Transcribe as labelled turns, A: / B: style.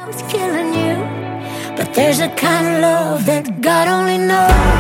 A: It's killing you. But there's a kind of love that God only knows.